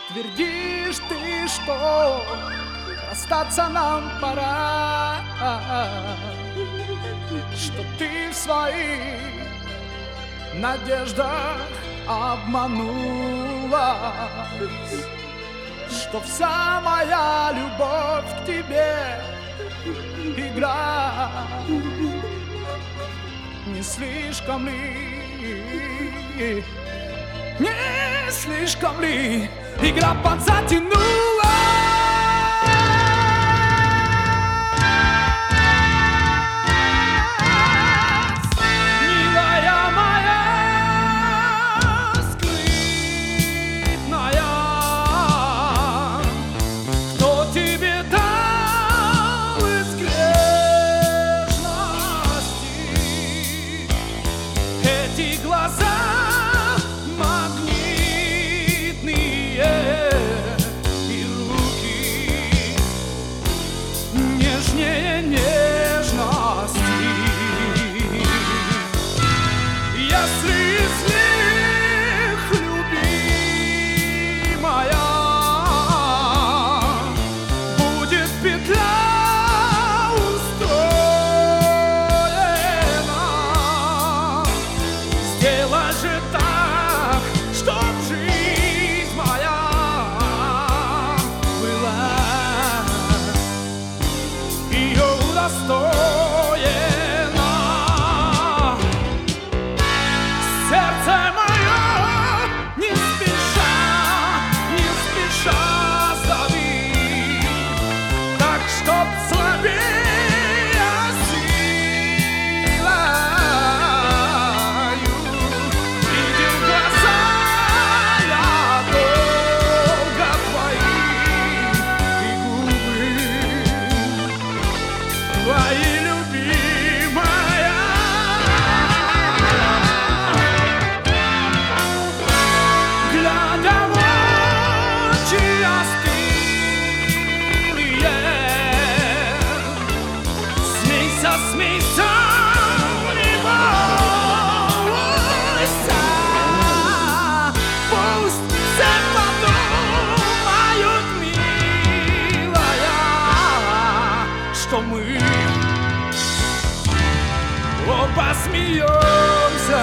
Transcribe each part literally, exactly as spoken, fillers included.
Твердишь ты, что расстаться нам пора, что ты в своих надеждах обманулась, что вся моя любовь к тебе игра. Не слишком ли, не слишком ли игра подзатянулась? Милая моя скрытная, кто тебе дал из грешности эти глаза? Посмеемся.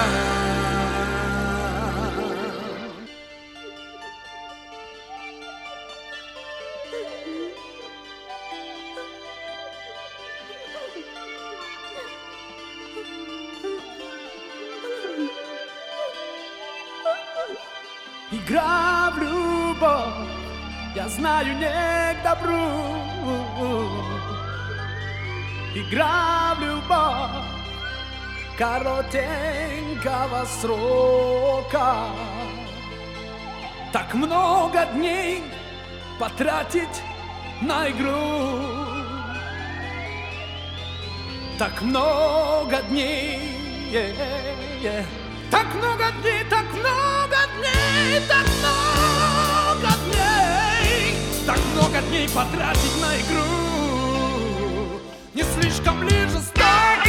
Игра в любовь, я знаю, не к добру. Игра в любовь коротенького срока. Так много дней потратить на игру, так много дней, yeah, yeah. Так много дней, так много дней, так много дней, так много дней потратить на игру. Не слишком ли жестоко?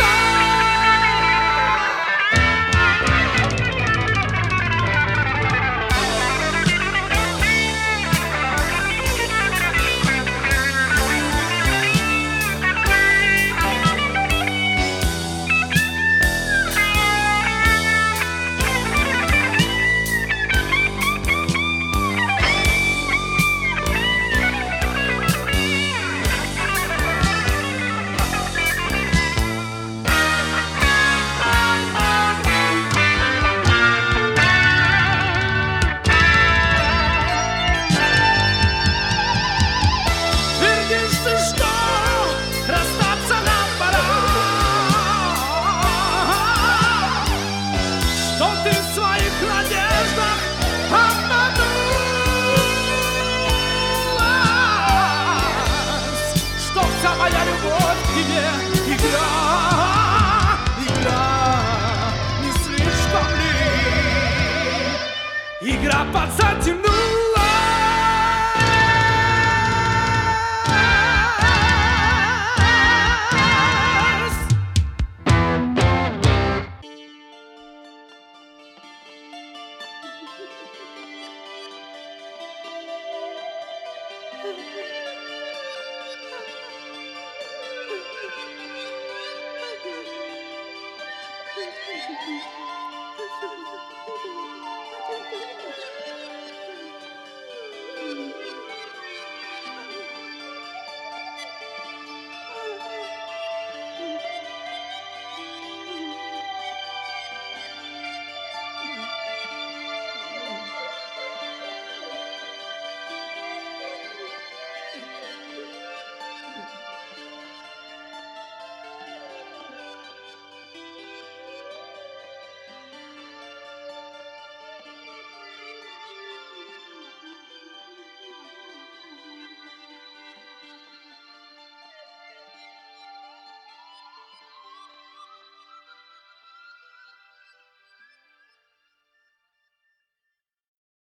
Моя любовь к тебе игра, игра, не слишком ли игра подзатянулась?